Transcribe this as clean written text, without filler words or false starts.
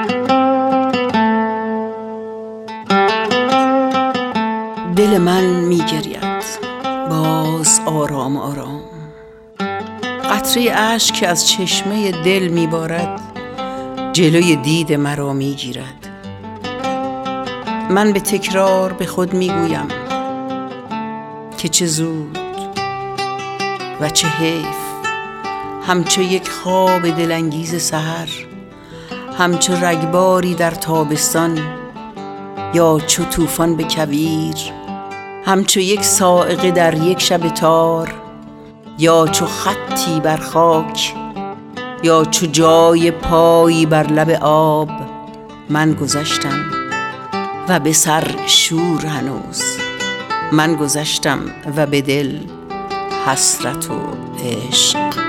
دل من می‌گرید باز آرام آرام، قطره اشک که از چشمه دل میبارد جلوی دید مرا میگیرد. من به تکرار به خود میگویم که چه زود و چه حیف، همچو یک خواب دلانگیز سحر، همچو رگباری در تابستان، یا چو طوفان به کویر، همچو یک صاعقه در یک شب تار، یا چو خطی بر خاک، یا چو جای پایی بر لب آب. من گذشتم و به سر شور هنوز، من گذشتم و به دل حسرت و عشق.